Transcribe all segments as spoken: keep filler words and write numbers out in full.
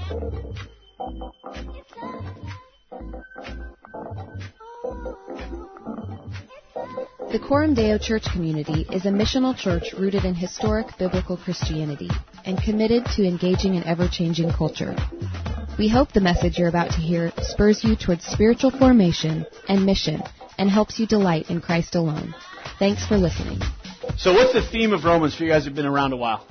The Coram Deo Church community is a missional church rooted in historic biblical Christianity and committed to engaging an ever-changing culture. We hope the message you're about to hear spurs you towards spiritual formation and mission and helps you delight in Christ alone. Thanks for listening. So what's the theme of Romans for you guys who've been around a while?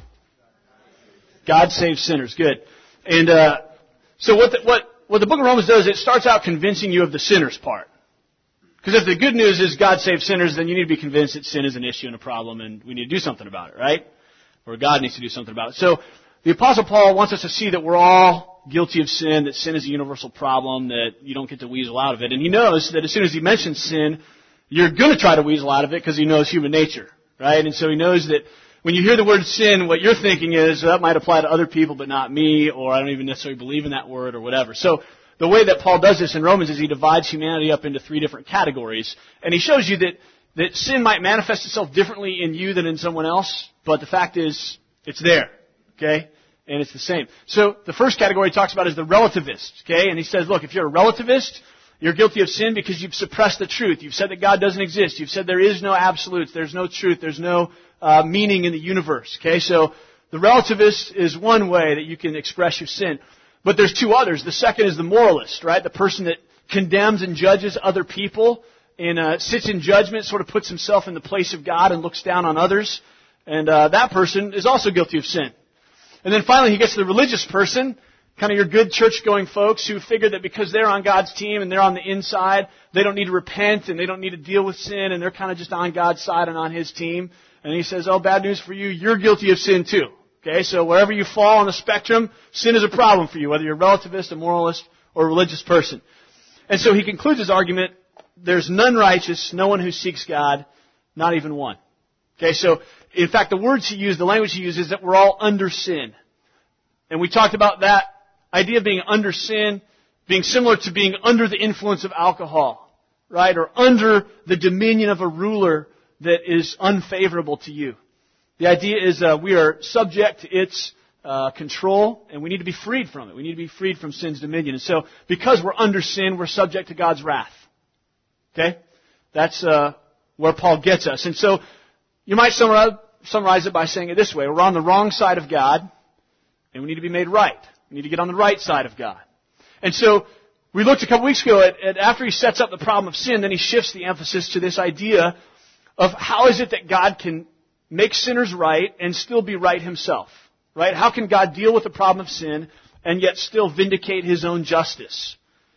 God saves sinners. Good. And uh, so what the, what, what the book of Romans does, it starts out convincing you of the sinner's part. Because if the good news is God saves sinners, then you need to be convinced that sin is an issue and a problem and we need to do something about it, right? Or God needs to do something about it. So the Apostle Paul wants us to see that we're all guilty of sin, that sin is a universal problem, that you don't get to weasel out of it. And he knows that as soon as he mentions sin, you're going to try to weasel out of it because he knows human nature, right? And so he knows that when you hear the word sin, what you're thinking is, well, that might apply to other people but not me, or I don't even necessarily believe in that word or whatever. So the way that Paul does this in Romans is he divides humanity up into three different categories. And he shows you that, that sin might manifest itself differently in you than in someone else, but the fact is, it's there, okay? And it's the same. So the first category he talks about is the relativist, okay? And he says, look, if you're a relativist, you're guilty of sin because you've suppressed the truth. You've said that God doesn't exist. You've said there is no absolutes. There's no truth. There's no uh, meaning in the universe, okay? So the relativist is one way that you can express your sin. But there's two others. The second is the moralist, right? The person that condemns and judges other people and uh, sits in judgment, sort of puts himself in the place of God and looks down on others. And uh, that person is also guilty of sin. And then finally he gets to the religious person, kind of your good church-going folks who figure that because they're on God's team and they're on the inside, they don't need to repent and they don't need to deal with sin and they're kind of just on God's side and on His team. And he says, oh, bad news for you, you're guilty of sin too. Okay, so wherever you fall on the spectrum, sin is a problem for you, whether you're a relativist, a moralist, or a religious person. And so he concludes his argument, there's none righteous, no one who seeks God, not even one. Okay, so in fact the words he used, the language he used is that we're all under sin. And we talked about that idea of being under sin, being similar to being under the influence of alcohol, right? Or under the dominion of a ruler that is unfavorable to you. The idea is uh, we are subject to its uh, control, and we need to be freed from it. We need to be freed from sin's dominion. And so, because we're under sin, we're subject to God's wrath. Okay? That's uh, where Paul gets us. And so, you might summarize, summarize it by saying it this way. We're on the wrong side of God, and we need to be made right. We need to get on the right side of God. And so, we looked a couple weeks ago at, at after he sets up the problem of sin, then he shifts the emphasis to this idea of how is it that God can make sinners right and still be right Himself, right? How can God deal with the problem of sin and yet still vindicate His own justice?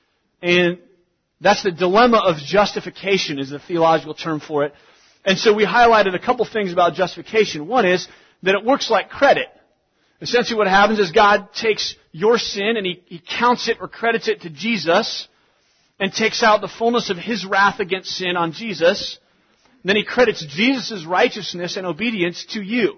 And that's the dilemma of justification is the theological term for it. And so we highlighted a couple things about justification. One is that it works like credit. Essentially what happens is God takes your sin and He, he counts it or credits it to Jesus and takes out the fullness of His wrath against sin on Jesus. Then He credits Jesus' righteousness and obedience to you.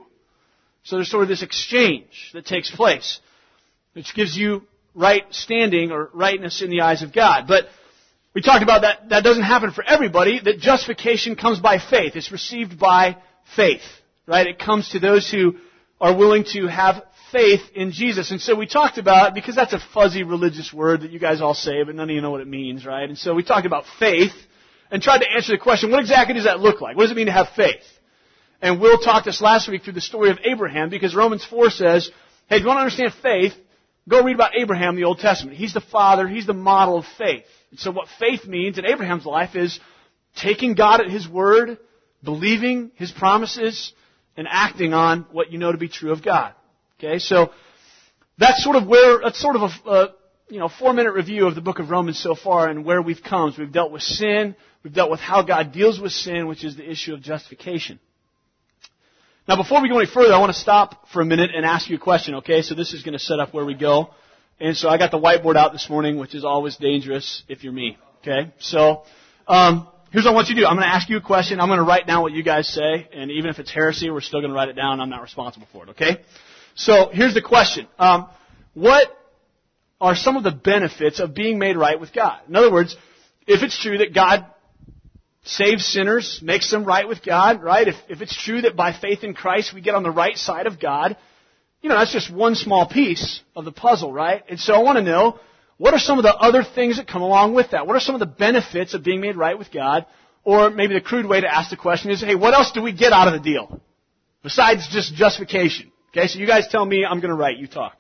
So there's sort of this exchange that takes place, which gives you right standing or rightness in the eyes of God. But we talked about that. That doesn't happen for everybody. That justification comes by faith. It's received by faith, right? It comes to those who are willing to have faith in Jesus. And so we talked about, because that's a fuzzy religious word that you guys all say, but none of you know what it means, right? And so we talked about faith. And tried to answer the question, what exactly does that look like? What does it mean to have faith? And Will talked us last week through the story of Abraham, because Romans four says, hey, if you want to understand faith, go read about Abraham in the Old Testament. He's the father, he's the model of faith. And so what faith means in Abraham's life is taking God at His word, believing His promises, and acting on what you know to be true of God. Okay, so that's sort of where, that's sort of a, uh, you know, four-minute review of the book of Romans so far and where we've come. So we've dealt with sin. We've dealt with how God deals with sin, which is the issue of justification. Now, before we go any further, I want to stop for a minute and ask you a question, okay? So this is going to set up where we go. And so I got the whiteboard out this morning, which is always dangerous if you're me, okay? So um, here's what I want you to do. I'm going to ask you a question. I'm going to write down what you guys say. And even if it's heresy, we're still going to write it down. I'm not responsible for it, okay? So here's the question. Um, what are some of the benefits of being made right with God? In other words, if it's true that God saves sinners, makes them right with God, right? If, if it's true that by faith in Christ we get on the right side of God, you know, that's just one small piece of the puzzle, right? And so I want to know, what are some of the other things that come along with that? What are some of the benefits of being made right with God? Or maybe the crude way to ask the question is, hey, what else do we get out of the deal? Besides just justification. Okay, so you guys tell me, I'm going to write, you talk.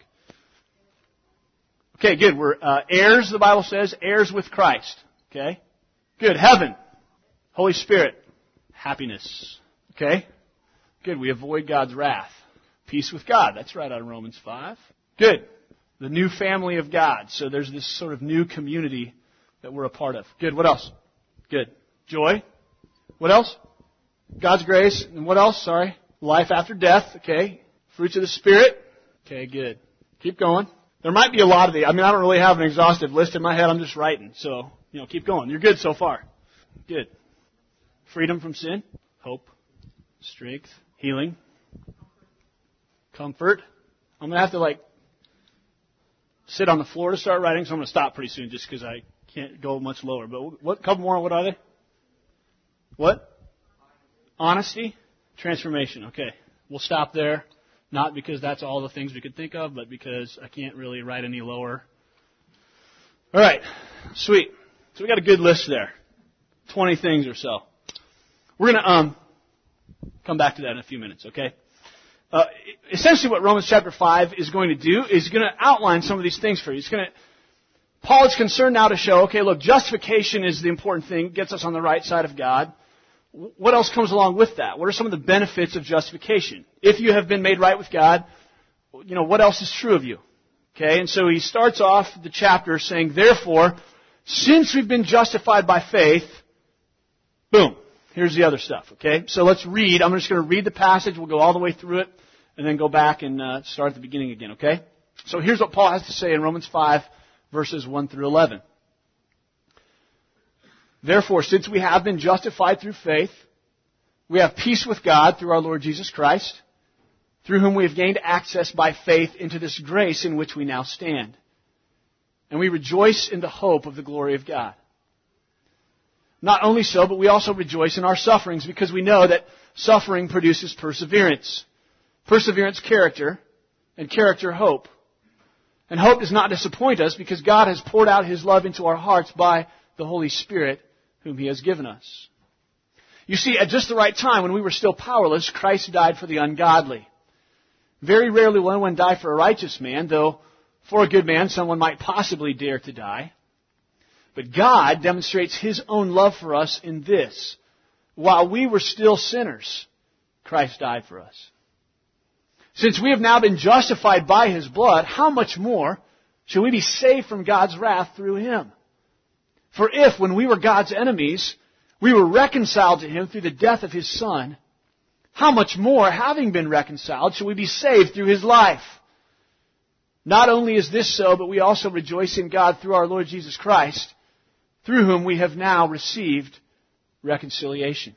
Okay, good. We're uh, heirs, the Bible says, heirs with Christ. Okay? Good. Heaven. Holy Spirit. Happiness. Okay? Good. We avoid God's wrath. Peace with God. That's right out of Romans five. Good. The new family of God. So there's this sort of new community that we're a part of. Good. What else? Good. Joy. What else? God's grace. And what else? Sorry. Life after death. Okay. Fruits of the Spirit. Okay, good. Keep going. There might be a lot of the, I mean, I don't really have an exhaustive list in my head. I'm just writing. So, you know, keep going. You're good so far. Good. Freedom from sin. Hope. Strength. Healing. Comfort. I'm going to have to, like, sit on the floor to start writing, so I'm going to stop pretty soon just because I can't go much lower. But what? Couple more. What are they? What? Honesty. Transformation. Okay. We'll stop there. Not because that's all the things we could think of, but because I can't really write any lower. All right. Sweet. So we got a good list there. twenty things or so. We're going to um come back to that in a few minutes, okay? Uh, essentially what Romans chapter five is going to do is going to outline some of these things for you. It's going to, Paul is concerned now to show, okay, look, justification is the important thing, gets us on the right side of God. What else comes along with that? What are some of the benefits of justification? If you have been made right with God, you know, what else is true of you? Okay, and so he starts off the chapter saying, therefore, since we've been justified by faith, boom, here's the other stuff, okay? So let's read. I'm just going to read the passage. We'll go all the way through it and then go back and uh, start at the beginning again, okay? So here's what Paul has to say in Romans five, verses one through eleven. Therefore, since we have been justified through faith, we have peace with God through our Lord Jesus Christ, through whom we have gained access by faith into this grace in which we now stand. And we rejoice in the hope of the glory of God. Not only so, but we also rejoice in our sufferings because we know that suffering produces perseverance. Perseverance, character, and character, hope. And hope does not disappoint us because God has poured out His love into our hearts by the Holy Spirit whom He has given us. You see, at just the right time, when we were still powerless, Christ died for the ungodly. Very rarely will anyone die for a righteous man, though for a good man someone might possibly dare to die. But God demonstrates His own love for us in this. While we were still sinners, Christ died for us. Since we have now been justified by His blood, how much more shall we be saved from God's wrath through Him? For if, when we were God's enemies, we were reconciled to Him through the death of His Son, how much more, having been reconciled, shall we be saved through His life? Not only is this so, but we also rejoice in God through our Lord Jesus Christ, through whom we have now received reconciliation.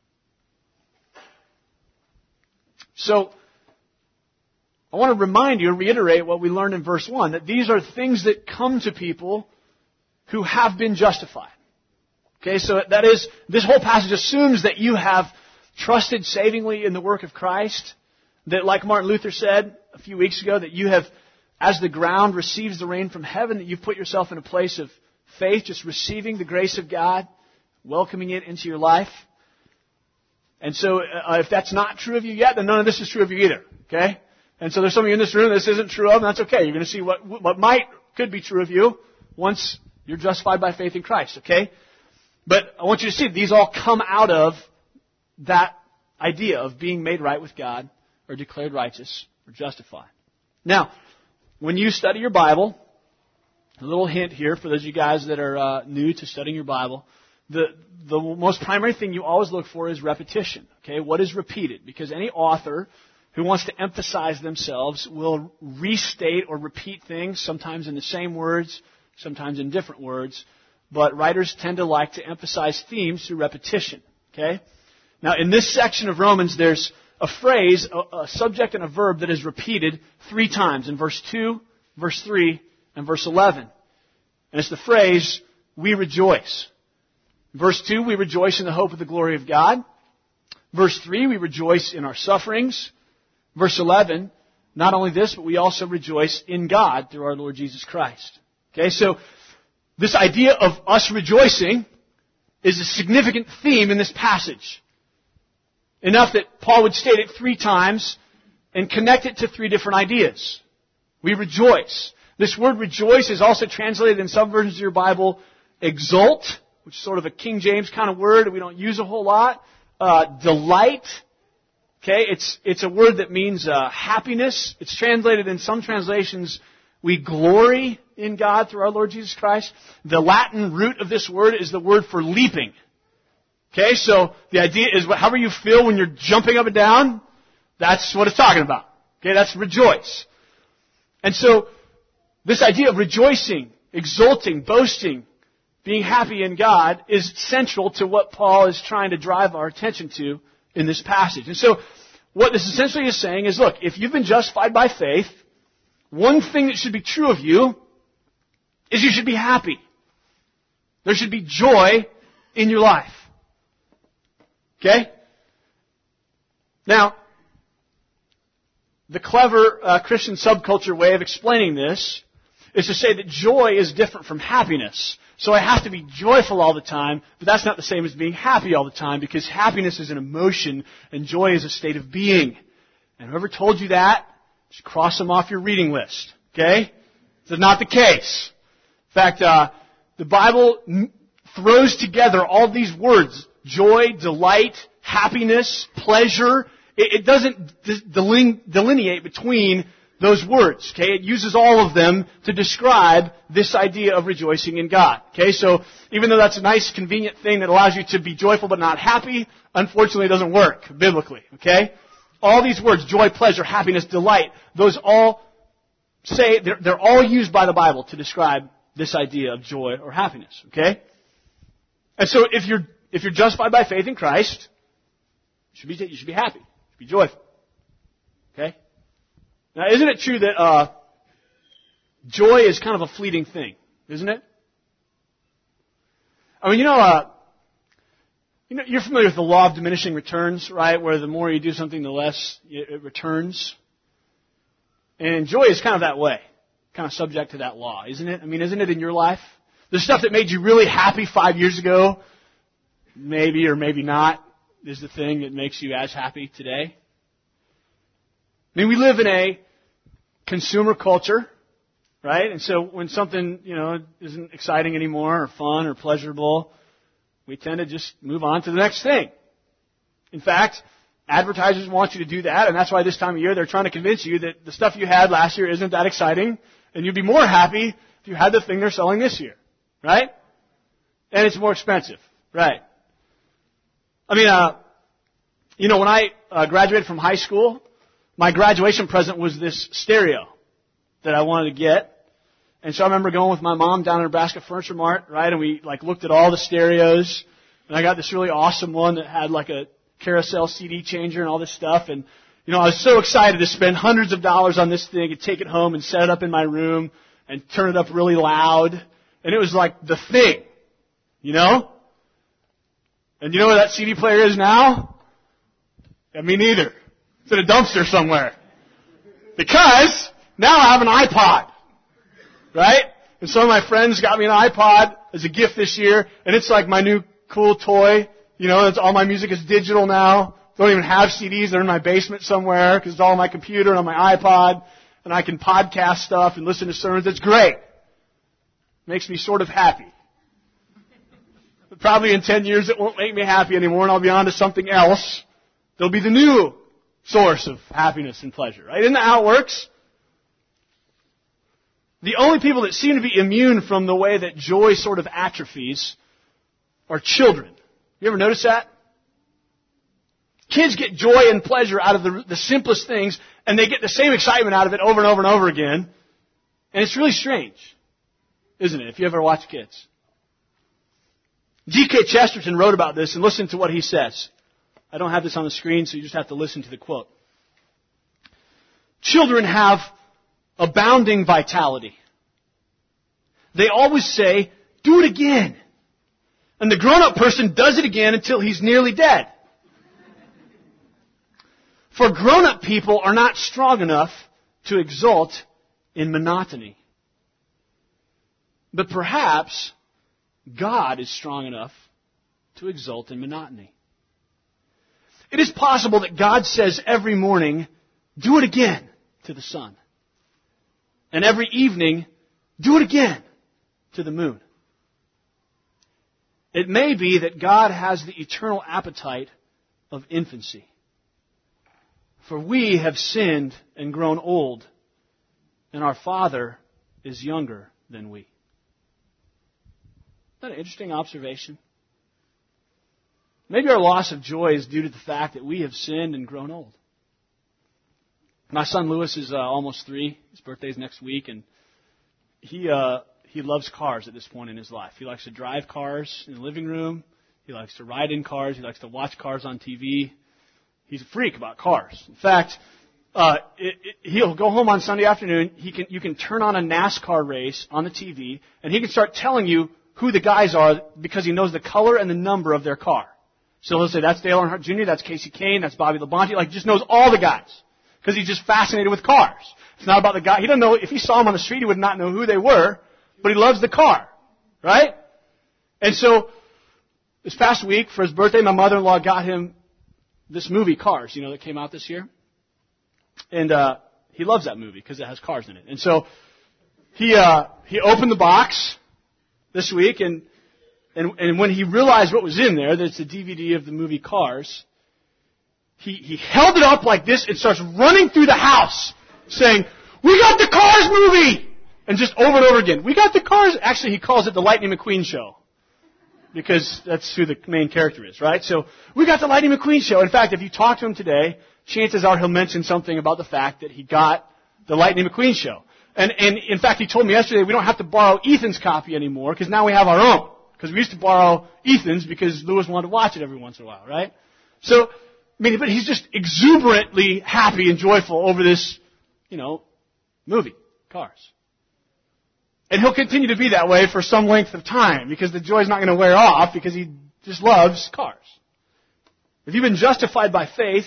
So, I want to remind you, reiterate what we learned in verse one, that these are things that come to people who have been justified. Okay, so that is, this whole passage assumes that you have trusted savingly in the work of Christ, that like Martin Luther said a few weeks ago, that you have, as the ground receives the rain from heaven, that you've put yourself in a place of faith, just receiving the grace of God, welcoming it into your life. And so uh, if that's not true of you yet, then none of this is true of you either. Okay? And so there's some of you in this room that this isn't true of, and that's okay. You're going to see what what might, could be true of you once you're justified by faith in Christ, okay? But I want you to see these all come out of that idea of being made right with God, or declared righteous, or justified. Now, when you study your Bible, a little hint here for those of you guys that are uh, new to studying your Bible, the the most primary thing you always look for is repetition, okay? What is repeated? Because any author who wants to emphasize themselves will restate or repeat things, sometimes in the same words, sometimes in different words, but writers tend to like to emphasize themes through repetition, okay? Now, in this section of Romans, there's a phrase, a, a subject and a verb that is repeated three times in verse two, verse three, and verse eleven. And it's the phrase, we rejoice. Verse two, we rejoice in the hope of the glory of God. Verse three, we rejoice in our sufferings. Verse eleven, not only this, but we also rejoice in God through our Lord Jesus Christ. Okay, so this idea of us rejoicing is a significant theme in this passage. Enough that Paul would state it three times and connect it to three different ideas. We rejoice. This word rejoice is also translated in some versions of your Bible, exult, which is sort of a King James kind of word that we don't use a whole lot. Uh, delight. Okay, it's it's a word that means uh, happiness. It's translated in some translations, we glory in God through our Lord Jesus Christ. The Latin root of this word is the word for leaping. Okay, so the idea is however you feel when you're jumping up and down, that's what it's talking about. Okay, that's rejoice. And so this idea of rejoicing, exulting, boasting, being happy in God is central to what Paul is trying to drive our attention to in this passage. And so what this essentially is saying is, look, if you've been justified by faith, one thing that should be true of you is you should be happy. There should be joy in your life. Okay? Now, the clever uh, Christian subculture way of explaining this is to say that joy is different from happiness. So I have to be joyful all the time, but that's not the same as being happy all the time, because happiness is an emotion and joy is a state of being. And whoever told you that, just cross them off your reading list. Okay? This is not the case. In fact, uh, the Bible m- throws together all these words: joy, delight, happiness, pleasure. It, it doesn't de- deline- delineate between those words. Okay? It uses all of them to describe this idea of rejoicing in God. Okay? So even though that's a nice, convenient thing that allows you to be joyful but not happy, unfortunately it doesn't work biblically. Okay? All these words, joy, pleasure, happiness, delight, those all say, they're, they're all used by the Bible to describe this idea of joy or happiness. Okay? And so if you're, if you're justified by faith in Christ, you should be, you should be happy. You should be joyful. Okay? Now, isn't it true that, uh, joy is kind of a fleeting thing? Isn't it? I mean, you know, uh, You know, you're familiar with the law of diminishing returns, right? Where the more you do something, the less it returns. And joy is kind of that way. Kind of subject to that law, isn't it? I mean, isn't it in your life? The stuff that made you really happy five years ago, maybe or maybe not, is the thing that makes you as happy today. I mean, we live in a consumer culture, right? And so when something, you know, isn't exciting anymore or fun or pleasurable, we tend to just move on to the next thing. In fact, advertisers want you to do that, and that's why this time of year they're trying to convince you that the stuff you had last year isn't that exciting, and you'd be more happy if you had the thing they're selling this year. Right? And it's more expensive. Right. I mean, uh, you know, when I uh, graduated from high school, my graduation present was this stereo that I wanted to get. And so I remember going with my mom down to Nebraska Furniture Mart, right, and we like looked at all the stereos, and I got this really awesome one that had like a carousel C D changer and all this stuff, and you know, I was so excited to spend hundreds of dollars on this thing and take it home and set it up in my room and turn it up really loud, and it was like the thing, you know? And you know where that C D player is now? Yeah, me neither. It's in a dumpster somewhere. Because now I have an iPod. Right? And some of my friends got me an iPod as a gift this year, and it's like my new cool toy. You know, it's, all my music is digital now. Don't even have C Ds. They're in my basement somewhere because it's all on my computer and on my iPod, and I can podcast stuff and listen to sermons. It's great. Makes me sort of happy. But probably in ten years it won't make me happy anymore, and I'll be on to something else. There'll be the new source of happiness and pleasure. Right? Isn't that how it works? The only people that seem to be immune from the way that joy sort of atrophies are children. You ever notice that? Kids get joy and pleasure out of the, the simplest things, and they get the same excitement out of it over and over and over again. And it's really strange, isn't it, if you ever watch kids? G K Chesterton wrote about this, and listen to what he says. I don't have this on the screen, so you just have to listen to the quote. Children have abounding vitality. They always say, do it again. And the grown-up person does it again until he's nearly dead. For grown-up people are not strong enough to exult in monotony. But perhaps God is strong enough to exult in monotony. It is possible that God says every morning, do it again to the sun. And every evening, do it again to the moon. It may be that God has the eternal appetite of infancy. For we have sinned and grown old, and our Father is younger than we. Isn't that an interesting observation? Maybe our loss of joy is due to the fact that we have sinned and grown old. My son Lewis is uh, almost three. His birthday's next week, and he uh, he loves cars at this point in his life. He likes to drive cars in the living room. He likes to ride in cars. He likes to watch cars on T V. He's a freak about cars. In fact, uh, it, it, he'll go home on Sunday afternoon. He can you can turn on a NASCAR race on the T V, and he can start telling you who the guys are because he knows the color and the number of their car. So he'll say, that's Dale Earnhardt Junior, that's Casey Kane, that's Bobby Labonte. Like, he just knows all the guys. Because he's just fascinated with cars. It's not about the guy. He doesn't know, if he saw them on the street, he would not know who they were, but he loves the car. Right? And so, this past week, for his birthday, my mother-in-law got him this movie, Cars, you know, that came out this year. And, uh, he loves that movie because it has cars in it. And so, he, uh, he opened the box this week, and And, and when he realized what was in there, that it's a D V D of the movie Cars, he, he held it up like this and starts running through the house saying, we got the Cars movie! And just over and over again, we got the Cars. Actually, he calls it the Lightning McQueen show. Because that's who the main character is, right? So, we got the Lightning McQueen show. In fact, if you talk to him today, chances are he'll mention something about the fact that he got the Lightning McQueen show. And, and in fact, he told me yesterday we don't have to borrow Ethan's copy anymore because now we have our own. Because we used to borrow Ethan's because Lewis wanted to watch it every once in a while, right? So, I mean, but he's just exuberantly happy and joyful over this, you know, movie, Cars. And he'll continue to be that way for some length of time because the joy's not going to wear off because he just loves cars. If you've been justified by faith,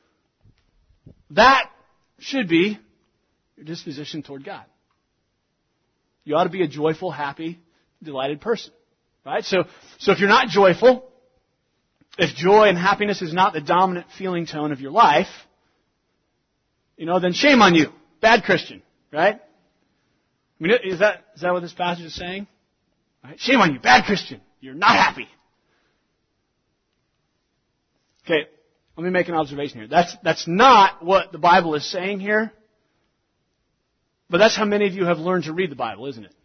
that should be your disposition toward God. You ought to be a joyful, happy, delighted person. Right? So, so if you're not joyful, if joy and happiness is not the dominant feeling tone of your life, you know, then shame on you. Bad Christian. Right? I mean, is that, is that what this passage is saying? Right? Shame on you. Bad Christian. You're not happy. Okay. Let me make an observation here. That's, that's not what the Bible is saying here. But that's how many of you have learned to read the Bible, isn't it?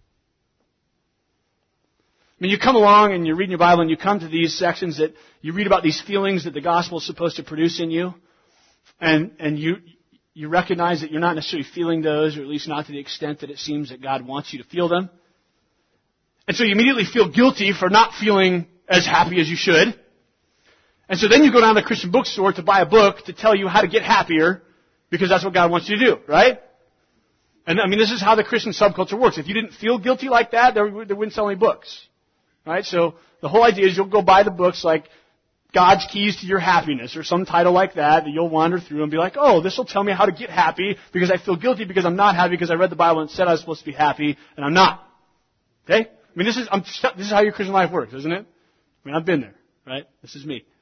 I mean, you come along and you're reading your Bible and you come to these sections that you read about these feelings that the gospel is supposed to produce in you. And, and you, you recognize that you're not necessarily feeling those, or at least not to the extent that it seems that God wants you to feel them. And so you immediately feel guilty for not feeling as happy as you should. And so then you go down to the Christian bookstore to buy a book to tell you how to get happier because that's what God wants you to do, right? And I mean, this is how the Christian subculture works. If you didn't feel guilty like that, there, there wouldn't sell any books. Right? So the whole idea is you'll go buy the books like God's Keys to Your Happiness or some title like that that you'll wander through and be like, oh, this will tell me how to get happy because I feel guilty because I'm not happy because I read the Bible and it said I was supposed to be happy and I'm not. Okay? I mean, this is I'm, this is how your Christian life works, isn't it? I mean, I've been there, right? This is me.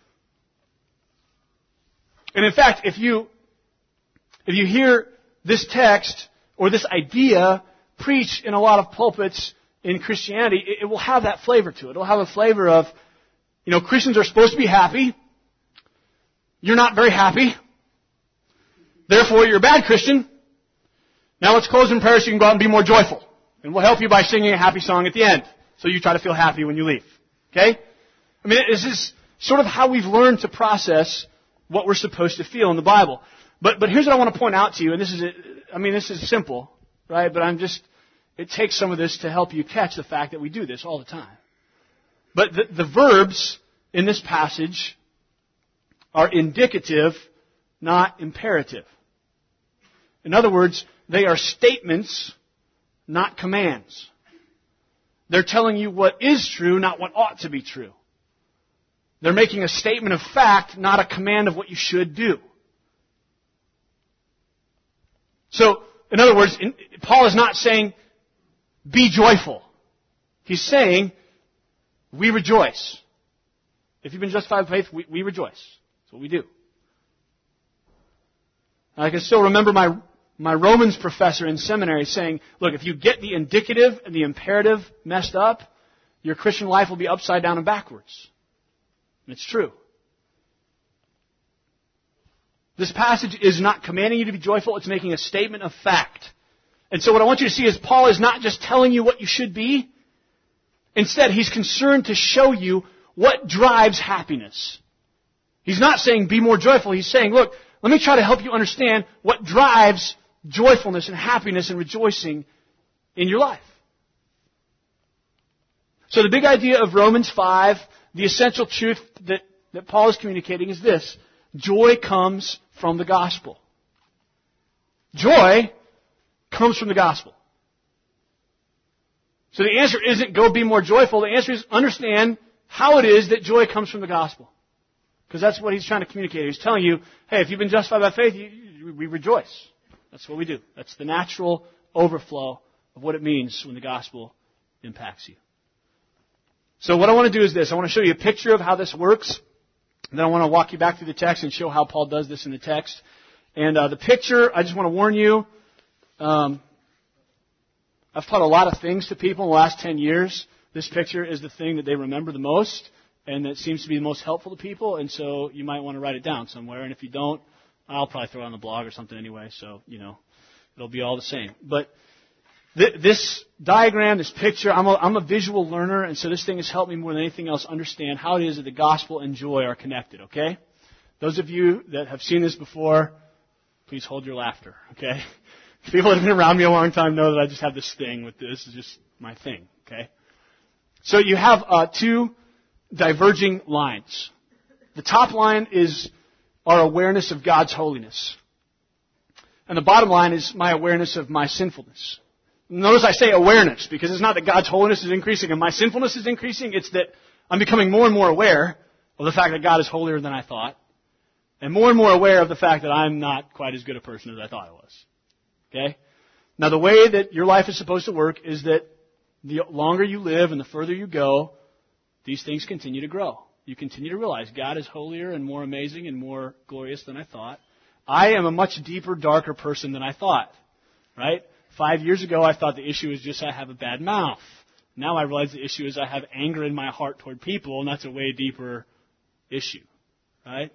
And in fact, if you if you hear this text or this idea preached in a lot of pulpits in Christianity, it will have that flavor to it. It will have a flavor of, you know, Christians are supposed to be happy. You're not very happy. Therefore, you're a bad Christian. Now let's close in prayer so you can go out and be more joyful. And we'll help you by singing a happy song at the end. So you try to feel happy when you leave. Okay? I mean, this is sort of how we've learned to process what we're supposed to feel in the Bible. But, but here's what I want to point out to you, and this is, I mean, this is simple, right? But I'm just, it takes some of this to help you catch the fact that we do this all the time. But the, the verbs in this passage are indicative, not imperative. In other words, they are statements, not commands. They're telling you what is true, not what ought to be true. They're making a statement of fact, not a command of what you should do. So, in other words, in, Paul is not saying, be joyful. He's saying, we rejoice. If you've been justified by faith, we, we rejoice. That's what we do. I can still remember my my Romans professor in seminary saying, look, if you get the indicative and the imperative messed up, your Christian life will be upside down and backwards. And it's true. This passage is not commanding you to be joyful, it's making a statement of fact. And so what I want you to see is Paul is not just telling you what you should be. Instead, he's concerned to show you what drives happiness. He's not saying be more joyful. He's saying, look, let me try to help you understand what drives joyfulness and happiness and rejoicing in your life. So the big idea of Romans five, the essential truth that, that Paul is communicating is this. Joy comes from the gospel. Joy comes from the gospel. So the answer isn't go be more joyful. The answer is understand how it is that joy comes from the gospel. Because that's what he's trying to communicate. He's telling you, hey, if you've been justified by faith, you, you, we rejoice. That's what we do. That's the natural overflow of what it means when the gospel impacts you. So what I want to do is this. I want to show you a picture of how this works. And then I want to walk you back through the text and show how Paul does this in the text. And uh, the picture, I just want to warn you, um, I've taught a lot of things to people in the last ten years. This picture is the thing that they remember the most, and that seems to be the most helpful to people, and so you might want to write it down somewhere. And if you don't, I'll probably throw it on the blog or something anyway, so, you know, it'll be all the same. But th- this diagram, this picture, I'm a, I'm a visual learner, and so this thing has helped me more than anything else understand how it is that the gospel and joy are connected, okay? Those of you that have seen this before, please hold your laughter, okay? People that have been around me a long time know that I just have this thing with this. It's just my thing, okay? So you have uh, two diverging lines. The top line is our awareness of God's holiness. And the bottom line is my awareness of my sinfulness. Notice I say awareness, because it's not that God's holiness is increasing and my sinfulness is increasing. It's that I'm becoming more and more aware of the fact that God is holier than I thought, and more and more aware of the fact that I'm not quite as good a person as I thought I was. Okay? Now, the way that your life is supposed to work is that the longer you live and the further you go, these things continue to grow. You continue to realize God is holier and more amazing and more glorious than I thought. I am a much deeper, darker person than I thought. Right? Five years ago, I thought the issue was just I have a bad mouth. Now I realize the issue is I have anger in my heart toward people, and that's a way deeper issue. Right?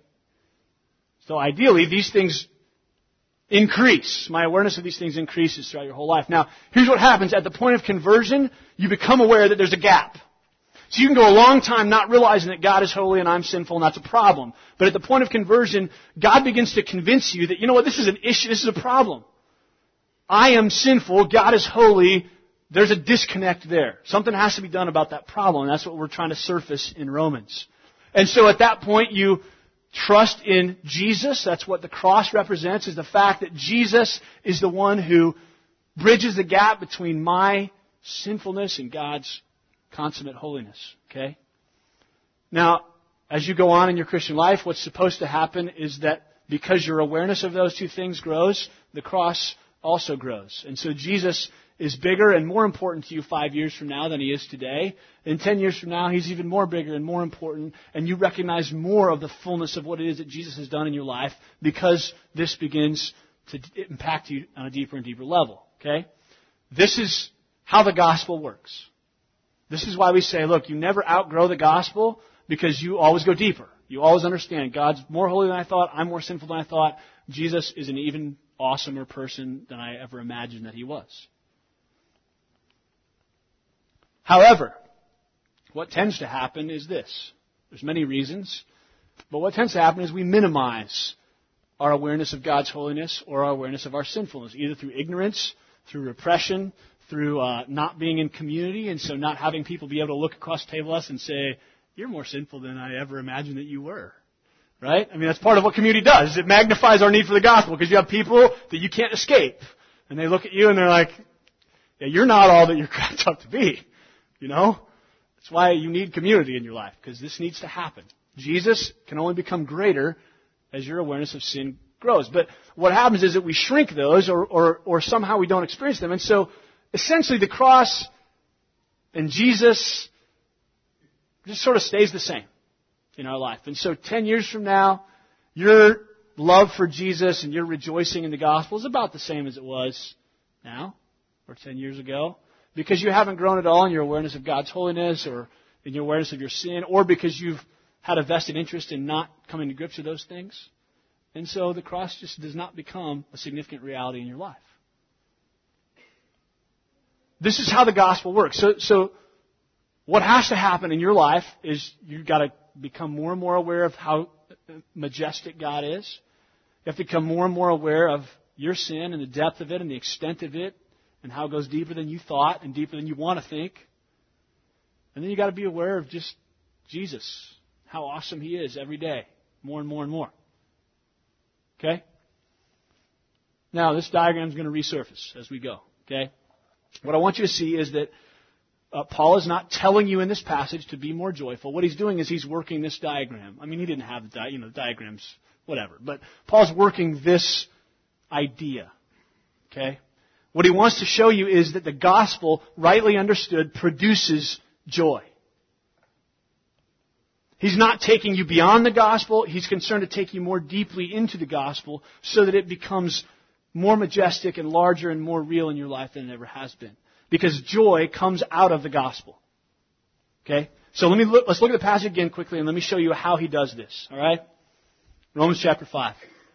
So ideally, these things increase. My awareness of these things increases throughout your whole life. Now, here's what happens. At the point of conversion, you become aware that there's a gap. So you can go a long time not realizing that God is holy and I'm sinful, and that's a problem. But at the point of conversion, God begins to convince you that, you know what, this is an issue, this is a problem. I am sinful, God is holy, there's a disconnect there. Something has to be done about that problem, and that's what we're trying to surface in Romans. And so at that point, you trust in Jesus. That's what the cross represents, is the fact that Jesus is the one who bridges the gap between my sinfulness and God's consummate holiness. Okay? Now, as you go on in your Christian life, what's supposed to happen is that because your awareness of those two things grows, the cross also grows. And so Jesus is bigger and more important to you five years from now than he is today. And ten years from now, he's even more bigger and more important. And you recognize more of the fullness of what it is that Jesus has done in your life because this begins to impact you on a deeper and deeper level. Okay? This is how the gospel works. This is why we say, look, you never outgrow the gospel because you always go deeper. You always understand God's more holy than I thought. I'm more sinful than I thought. Jesus is an even awesomer person than I ever imagined that he was. However, what tends to happen is this. There's many reasons, but what tends to happen is we minimize our awareness of God's holiness or our awareness of our sinfulness, either through ignorance, through repression, through uh, not being in community, and so not having people be able to look across the table at us and say, you're more sinful than I ever imagined that you were. Right? I mean, that's part of what community does. It magnifies our need for the gospel because you have people that you can't escape. And they look at you and they're like, yeah, you're not all that you're cracked up to be. You know? That's why you need community in your life, because this needs to happen. Jesus can only become greater as your awareness of sin grows. But what happens is that we shrink those or, or, or somehow we don't experience them. And so essentially the cross and Jesus just sort of stays the same in our life. And so ten years from now, your love for Jesus and your rejoicing in the gospel is about the same as it was now or ten years ago, because you haven't grown at all in your awareness of God's holiness or in your awareness of your sin, or because you've had a vested interest in not coming to grips with those things. And so the cross just does not become a significant reality in your life. This is how the gospel works. So, so what has to happen in your life is you've got to become more and more aware of how majestic God is. You have to become more and more aware of your sin and the depth of it and the extent of it and how it goes deeper than you thought and deeper than you want to think. And then you've got to be aware of just Jesus, how awesome He is every day, more and more and more. Okay? Now, this diagram is going to resurface as we go. Okay? What I want you to see is that uh, Paul is not telling you in this passage to be more joyful. What he's doing is he's working this diagram. I mean, he didn't have the di- you know, diagrams, whatever. But Paul's working this idea. Okay? What he wants to show you is that the gospel, rightly understood, produces joy. He's not taking you beyond the gospel. He's concerned to take you more deeply into the gospel so that it becomes more majestic and larger and more real in your life than it ever has been. Because joy comes out of the gospel. Okay? So let me look, let's look at the passage again quickly and let me show you how he does this. All right? Romans chapter five.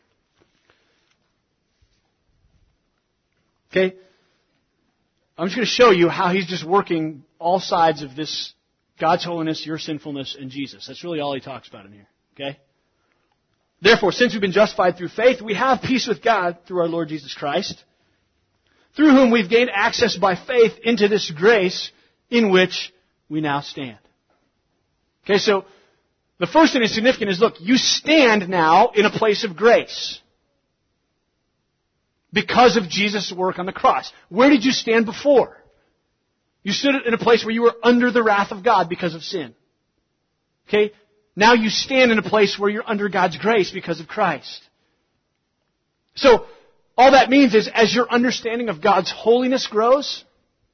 Okay? I'm just going to show you how he's just working all sides of this God's holiness, your sinfulness, and Jesus. That's really all he talks about in here. Okay? Therefore, since we've been justified through faith, we have peace with God through our Lord Jesus Christ, through whom we've gained access by faith into this grace in which we now stand. Okay, so the first thing that's significant is, look, you stand now in a place of grace because of Jesus' work on the cross. Where did you stand before? You stood in a place where you were under the wrath of God because of sin. Okay? Now you stand in a place where you're under God's grace because of Christ. So, all that means is as your understanding of God's holiness grows,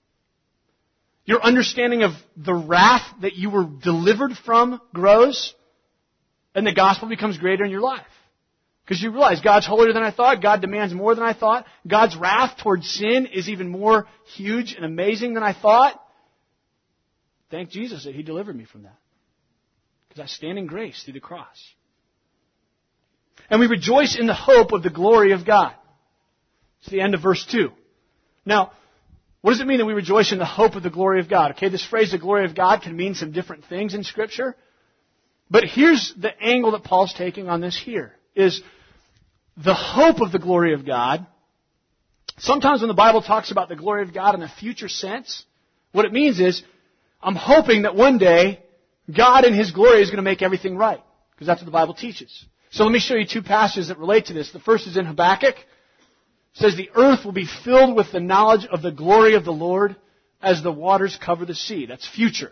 your understanding of the wrath that you were delivered from grows, and the gospel becomes greater in your life. Because you realize God's holier than I thought, God demands more than I thought, God's wrath towards sin is even more huge and amazing than I thought. Thank Jesus that He delivered me from that. Because I stand in grace through the cross. And we rejoice in the hope of the glory of God. It's the end of verse two. Now, what does it mean that we rejoice in the hope of the glory of God? Okay, this phrase, the glory of God, can mean some different things in Scripture. But here's the angle that Paul's taking on this here, is the hope of the glory of God. Sometimes when the Bible talks about the glory of God in a future sense, what it means is, I'm hoping that one day God in His glory is going to make everything right. Because that's what the Bible teaches. So let me show you two passages that relate to this. The first is in Habakkuk. It says, the earth will be filled with the knowledge of the glory of the Lord as the waters cover the sea. That's future.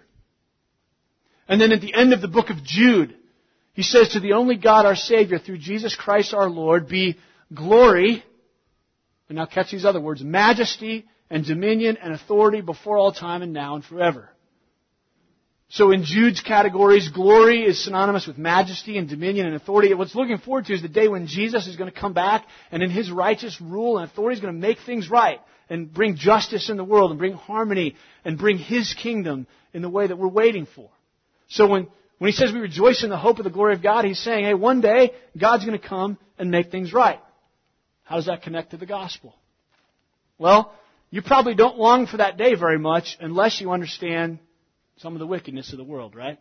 And then at the end of the book of Jude, he says, to the only God our Savior through Jesus Christ our Lord be glory, and now catch these other words, majesty and dominion and authority before all time and now and forever. So in Jude's categories, glory is synonymous with majesty and dominion and authority. What's looking forward to is the day when Jesus is going to come back and in His righteous rule and authority is going to make things right and bring justice in the world and bring harmony and bring His kingdom in the way that we're waiting for. So when, when He says we rejoice in the hope of the glory of God, He's saying, hey, one day God's going to come and make things right. How does that connect to the gospel? Well, you probably don't long for that day very much unless you understand some of the wickedness of the world, right?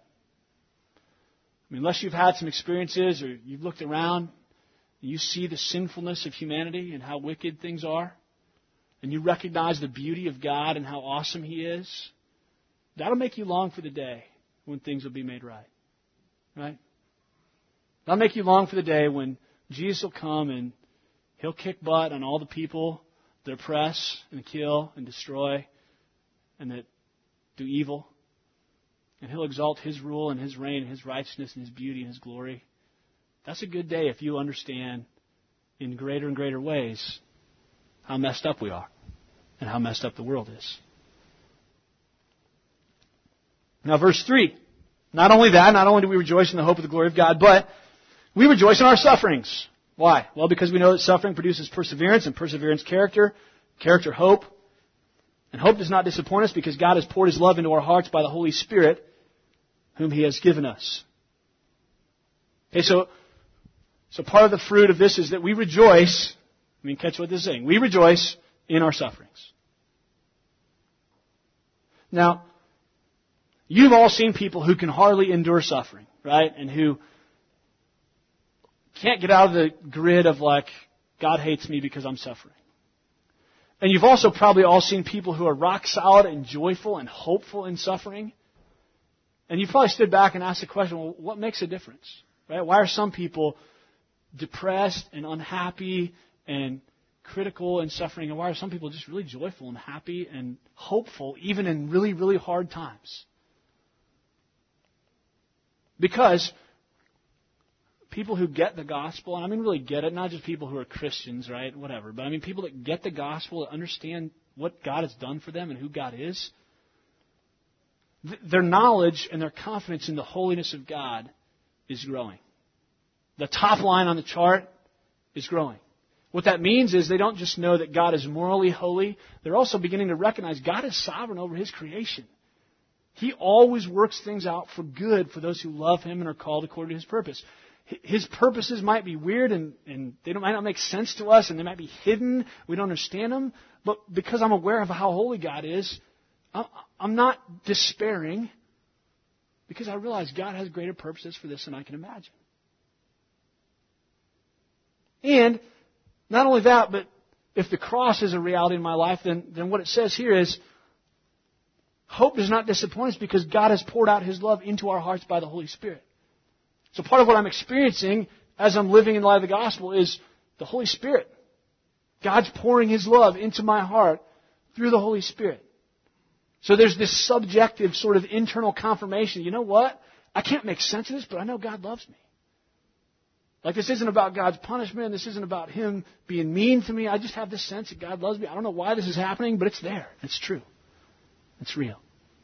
I mean, unless you've had some experiences or you've looked around and you see the sinfulness of humanity and how wicked things are, and you recognize the beauty of God and how awesome He is, that'll make you long for the day when things will be made right. Right? That'll make you long for the day when Jesus will come and He'll kick butt on all the people that oppress and kill and destroy and that do evil. And He'll exalt His rule and His reign and His righteousness and His beauty and His glory. That's a good day if you understand in greater and greater ways how messed up we are and how messed up the world is. Now, verse three. Not only that, not only do we rejoice in the hope of the glory of God, but we rejoice in our sufferings. Why? Well, because we know that suffering produces perseverance, and perseverance, character, character, hope. And hope does not disappoint us because God has poured His love into our hearts by the Holy Spirit, whom He has given us. Okay, so, so part of the fruit of this is that we rejoice. I mean, catch what this is saying. We rejoice in our sufferings. Now, you've all seen people who can hardly endure suffering, right? And who can't get out of the grid of like, God hates me because I'm suffering. And you've also probably all seen people who are rock solid and joyful and hopeful in suffering. And you've probably stood back and asked the question, well, what makes a difference? Right? Why are some people depressed and unhappy and critical in suffering? And why are some people just really joyful and happy and hopeful even in really, really hard times? Because people who get the gospel, and I mean really get it, not just people who are Christians, right, whatever, but I mean people that get the gospel, that understand what God has done for them and who God is, th- their knowledge and their confidence in the holiness of God is growing. The top line on the chart is growing. What that means is they don't just know that God is morally holy, they're also beginning to recognize God is sovereign over His creation. He always works things out for good for those who love Him and are called according to His purpose. His purposes might be weird and, and they don't, might not make sense to us and they might be hidden. We don't understand them. But because I'm aware of how holy God is, I'm not despairing because I realize God has greater purposes for this than I can imagine. And not only that, but if the cross is a reality in my life, then, then what it says here is hope does not disappoint us because God has poured out His love into our hearts by the Holy Spirit. So part of what I'm experiencing as I'm living in light of the gospel is the Holy Spirit. God's pouring His love into my heart through the Holy Spirit. So there's this subjective sort of internal confirmation. You know what? I can't make sense of this, but I know God loves me. Like this isn't about God's punishment. This isn't about Him being mean to me. I just have this sense that God loves me. I don't know why this is happening, but it's there. It's true. It's real.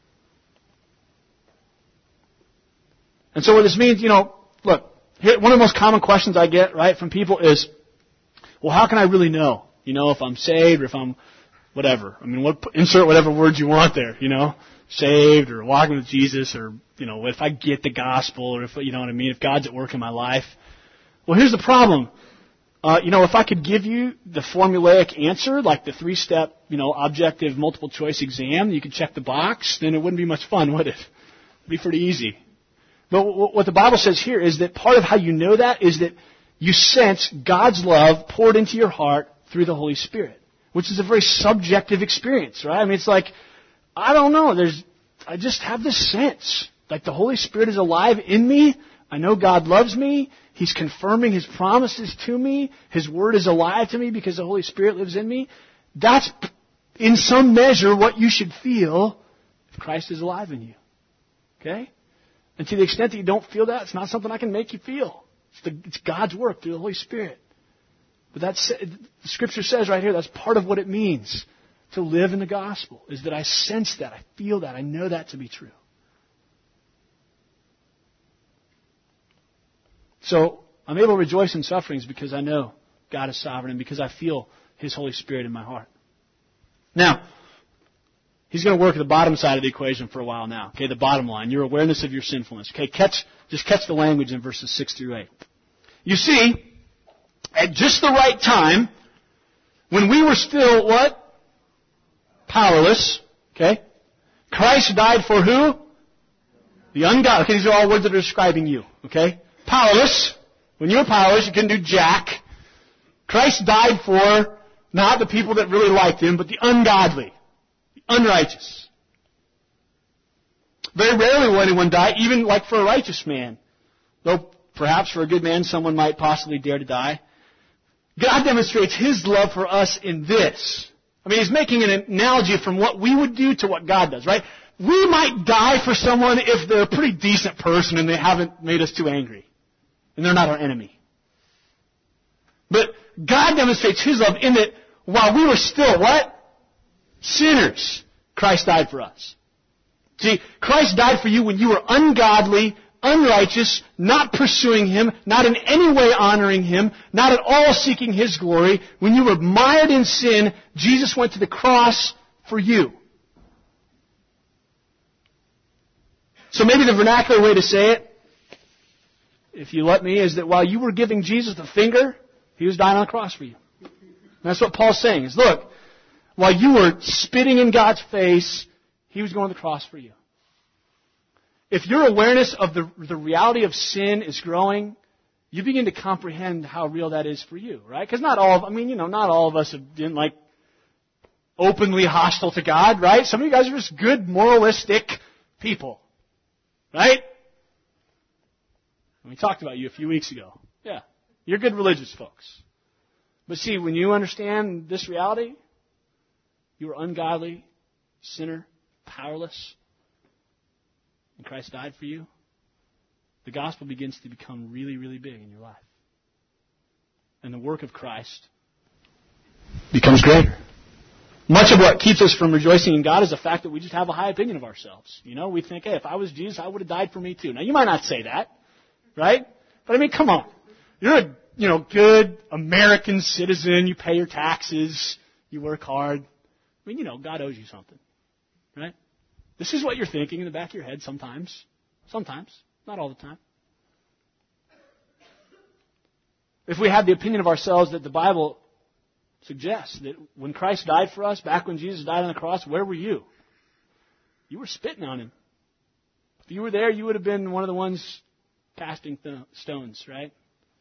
And so what this means, you know, look, here, one of the most common questions I get, right, from people is, well, how can I really know, you know, if I'm saved or if I'm whatever? I mean, what, insert whatever words you want there, you know, saved or walking with Jesus or, you know, if I get the gospel or if, you know what I mean, if God's at work in my life. Well, here's the problem. Uh, you know, if I could give you the formulaic answer, like the three-step, you know, objective multiple choice exam, you could check the box, then it wouldn't be much fun, would it? It'd be pretty easy. But what the Bible says here is that part of how you know that is that you sense God's love poured into your heart through the Holy Spirit, which is a very subjective experience, right? I mean, it's like, I don't know, there's, I just have this sense, like the Holy Spirit is alive in me. I know God loves me. He's confirming His promises to me. His Word is alive to me because the Holy Spirit lives in me. That's, in some measure, what you should feel if Christ is alive in you. Okay? And to the extent that you don't feel that, it's not something I can make you feel. It's, the, it's God's work through the Holy Spirit. But that's, the Scripture says right here, that's part of what it means to live in the gospel, is that I sense that, I feel that, I know that to be true. So I'm able to rejoice in sufferings because I know God is sovereign and because I feel His Holy Spirit in my heart. Now, He's going to work at the bottom side of the equation for a while now. Okay, the bottom line, your awareness of your sinfulness. Okay, catch, just catch the language in verses six through eight. You see, at just the right time, when we were still what? Powerless. Okay, Christ died for who? The ungodly. Okay, these are all words that are describing you. Okay. Powerless. When you were powerless, you couldn't do jack. Christ died for not the people that really liked Him, but the ungodly, the unrighteous. Very rarely will anyone die, even like for a righteous man. Though perhaps for a good man, someone might possibly dare to die. God demonstrates His love for us in this. I mean, He's making an analogy from what we would do to what God does, right? We might die for someone if they're a pretty decent person and they haven't made us too angry. And they're not our enemy. But God demonstrates His love in that while we were still what? Sinners, Christ died for us. See, Christ died for you when you were ungodly, unrighteous, not pursuing Him, not in any way honoring Him, not at all seeking His glory. When you were mired in sin, Jesus went to the cross for you. So maybe the vernacular way to say it, if you let me, is that while you were giving Jesus the finger, He was dying on the cross for you. And that's what Paul's saying is, look, while you were spitting in God's face, He was going to the cross for you. If your awareness of the, the reality of sin is growing, you begin to comprehend how real that is for you, right? Because not all of, I mean, you know, not all of us have been like openly hostile to God, right? Some of you guys are just good, moralistic people, right? We talked about you a few weeks ago. Yeah, you're good religious folks. But see, when you understand this reality, you are ungodly, sinner, powerless, and Christ died for you, the gospel begins to become really, really big in your life. And the work of Christ becomes greater. Much of what keeps us from rejoicing in God is the fact that we just have a high opinion of ourselves. You know, we think, hey, if I was Jesus, I would have died for me too. Now, you might not say that, right? But I mean, come on. You're a, you know, good American citizen. You pay your taxes. You work hard. I mean, you know, God owes you something, right? This is what you're thinking in the back of your head sometimes. Sometimes. Not all the time. If we have the opinion of ourselves that the Bible suggests, that when Christ died for us, back when Jesus died on the cross, where were you? You were spitting on Him. If you were there, you would have been one of the ones casting th- stones, right?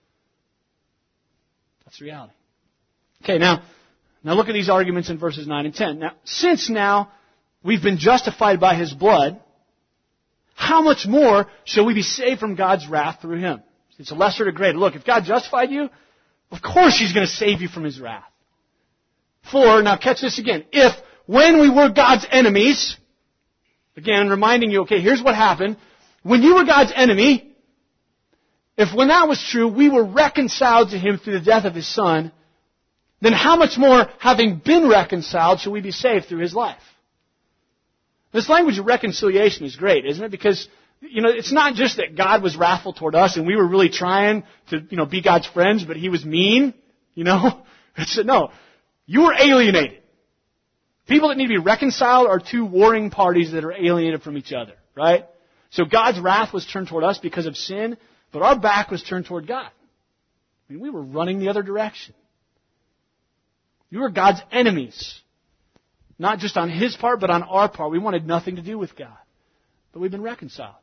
That's the reality. Okay, now, now look at these arguments in verses nine and ten. Now, since now we've been justified by His blood, how much more shall we be saved from God's wrath through Him? It's a lesser to greater. Look, if God justified you, of course He's going to save you from His wrath. For, now catch this again, if when we were God's enemies, again reminding you, okay, here's what happened. When you were God's enemy, if when that was true, we were reconciled to Him through the death of His Son, then how much more, having been reconciled, shall we be saved through His life? This language of reconciliation is great, isn't it? Because, you know, it's not just that God was wrathful toward us and we were really trying to, you know, be God's friends, but He was mean, you know? It's, no. You were alienated. People that need to be reconciled are two warring parties that are alienated from each other, right? So God's wrath was turned toward us because of sin, but our back was turned toward God. I mean, we were running the other direction. You were God's enemies. Not just on His part, but on our part. We wanted nothing to do with God. But we've been reconciled.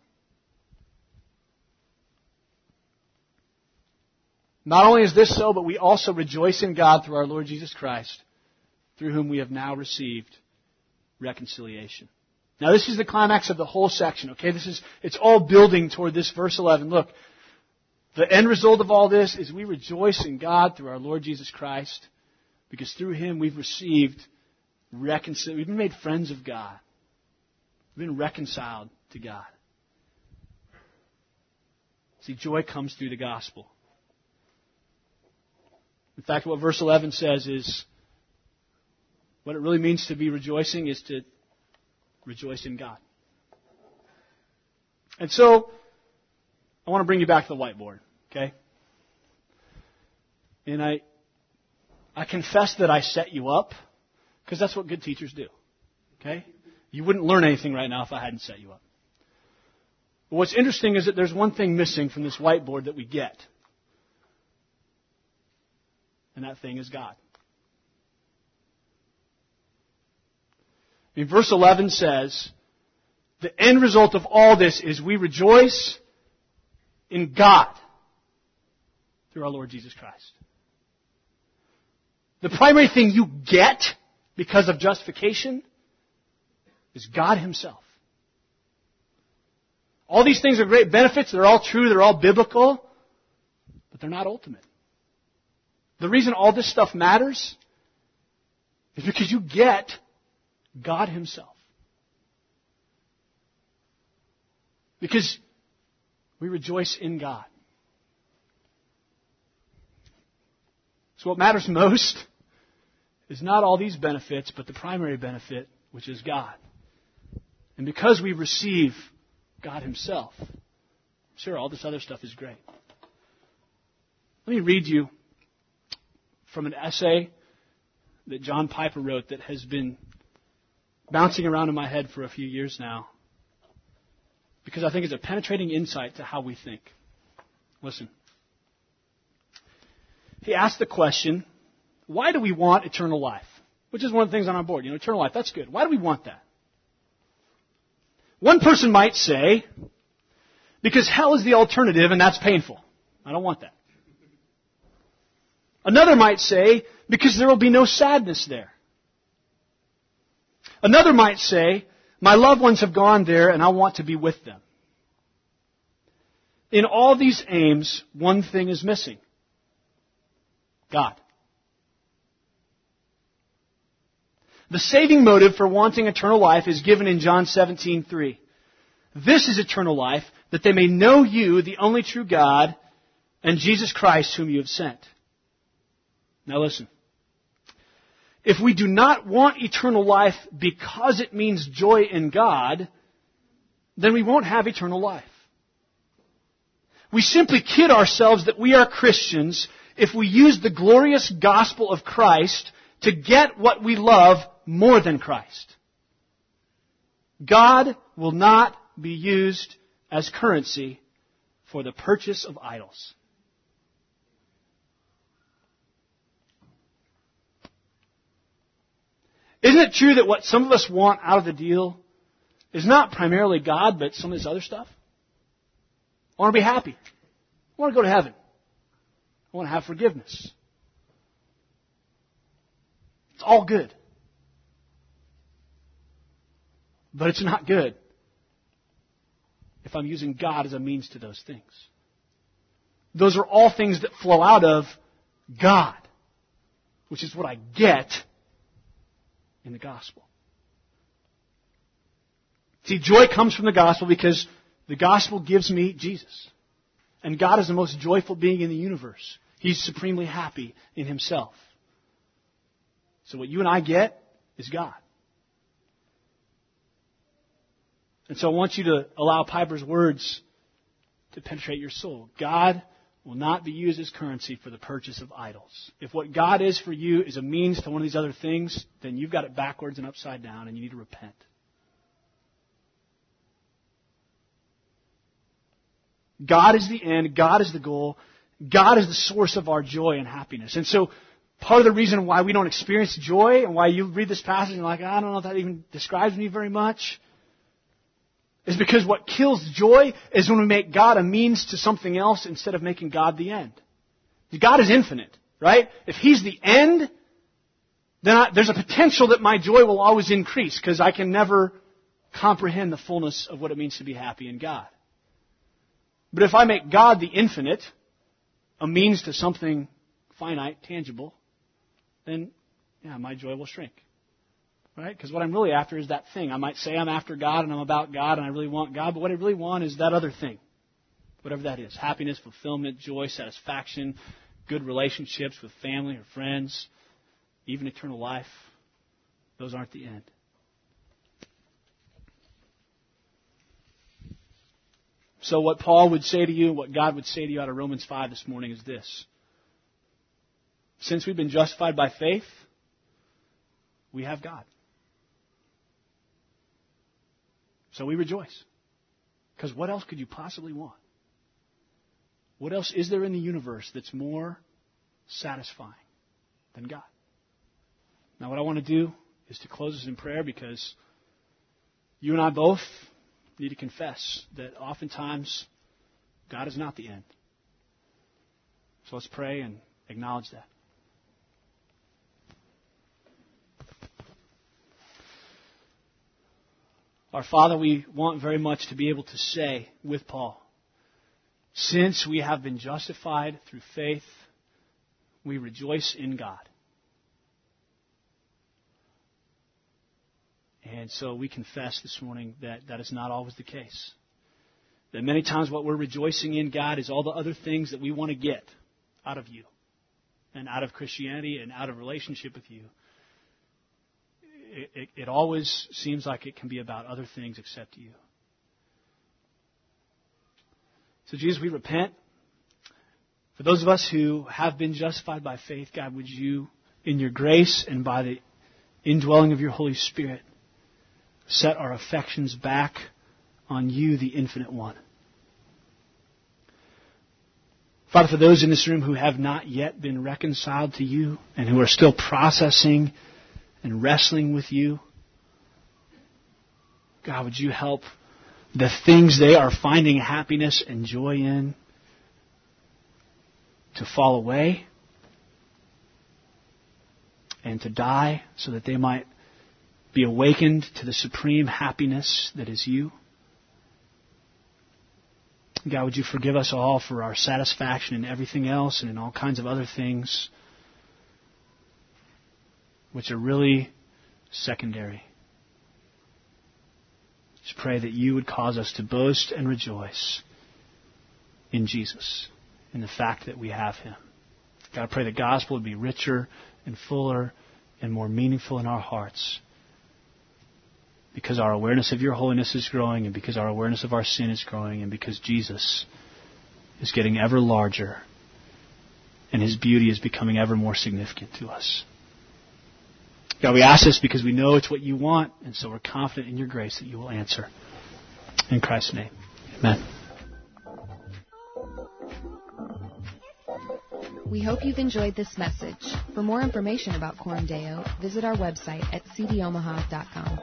Not only is this so, but we also rejoice in God through our Lord Jesus Christ, through whom we have now received reconciliation. Now this is the climax of the whole section, okay? This is, it's all building toward this verse eleven. Look, the end result of all this is we rejoice in God through our Lord Jesus Christ, because through Him we've received reconciliation. We've been made friends of God. We've been reconciled to God. See, joy comes through the gospel. In fact, what verse eleven says is, what it really means to be rejoicing is to rejoice in God. And so, I want to bring you back to the whiteboard, okay? And I, I confess that I set you up, because that's what good teachers do, okay? You wouldn't learn anything right now if I hadn't set you up. But what's interesting is that there's one thing missing from this whiteboard that we get. And that thing is God. I mean, verse eleven says, the end result of all this is we rejoice in God through our Lord Jesus Christ. The primary thing you get because of justification is God Himself. All these things are great benefits. They're all true. They're all biblical. But they're not ultimate. The reason all this stuff matters is because you get God Himself. Because we rejoice in God. So what matters most is not all these benefits, but the primary benefit, which is God. And because we receive God Himself, sure, all this other stuff is great. Let me read you from an essay that John Piper wrote that has been bouncing around in my head for a few years now, because I think it's a penetrating insight to how we think. Listen. He asked the question, why do we want eternal life? Which is one of the things on our board. You know, eternal life, that's good. Why do we want that? One person might say, because hell is the alternative and that's painful. I don't want that. Another might say, because there will be no sadness there. Another might say, my loved ones have gone there and I want to be with them. In all these aims, one thing is missing. God. The saving motive for wanting eternal life is given in John seventeen three. This is eternal life, that they may know you, the only true God, and Jesus Christ, whom you have sent. Now listen. If we do not want eternal life because it means joy in God, then we won't have eternal life. We simply kid ourselves that we are Christians if we use the glorious gospel of Christ to get what we love more than Christ. God will not be used as currency for the purchase of idols. Isn't it true that what some of us want out of the deal is not primarily God, but some of this other stuff? I want to be happy. I want to go to heaven. I want to have forgiveness. It's all good. But it's not good if I'm using God as a means to those things. Those are all things that flow out of God, which is what I get in the gospel. See, joy comes from the gospel because the gospel gives me Jesus. And God is the most joyful being in the universe. He's supremely happy in Himself. So what you and I get is God. And so I want you to allow Piper's words to penetrate your soul. God will not be used as currency for the purchase of idols. If what God is for you is a means to one of these other things, then you've got it backwards and upside down and you need to repent. God is the end. God is the goal. God is the source of our joy and happiness. And so part of the reason why we don't experience joy and why you read this passage and you're like, I don't know if that even describes me very much, is because what kills joy is when we make God a means to something else instead of making God the end. God is infinite, right? If He's the end, then I, there's a potential that my joy will always increase because I can never comprehend the fullness of what it means to be happy in God. But if I make God the infinite a means to something finite, tangible, then yeah, my joy will shrink. Right? Because what I'm really after is that thing. I might say I'm after God and I'm about God and I really want God, but what I really want is that other thing. Whatever that is. Happiness, fulfillment, joy, satisfaction, good relationships with family or friends, even eternal life. Those aren't the end. So what Paul would say to you, what God would say to you out of Romans five this morning is this. Since we've been justified by faith, we have God. So we rejoice. Because what else could you possibly want? What else is there in the universe that's more satisfying than God? Now what I want to do is to close this in prayer because you and I both need to confess that oftentimes God is not the end. So let's pray and acknowledge that. Our Father, we want very much to be able to say with Paul, since we have been justified through faith, we rejoice in God. And so we confess this morning that that is not always the case. That many times what we're rejoicing in, God, is all the other things that we want to get out of you. and out of Christianity and out of relationship with you, it, it, it always seems like it can be about other things except you. So Jesus, we repent. For those of us who have been justified by faith, God, would you, in your grace and by the indwelling of your Holy Spirit, set our affections back on you, the Infinite One. Father, for those in this room who have not yet been reconciled to you and who are still processing and wrestling with you, God, would you help the things they are finding happiness and joy in to fall away and to die so that they might be awakened to the supreme happiness that is you. God, would you forgive us all for our satisfaction in everything else and in all kinds of other things which are really secondary. Just pray that you would cause us to boast and rejoice in Jesus, in the fact that we have him. God, I pray the gospel would be richer and fuller and more meaningful in our hearts because our awareness of your holiness is growing and because our awareness of our sin is growing and because Jesus is getting ever larger and his beauty is becoming ever more significant to us. God, we ask this because we know it's what you want, and so we're confident in your grace that you will answer. In Christ's name, amen. We hope you've enjoyed this message. For more information about Coram Deo, visit our website at c d omaha dot com.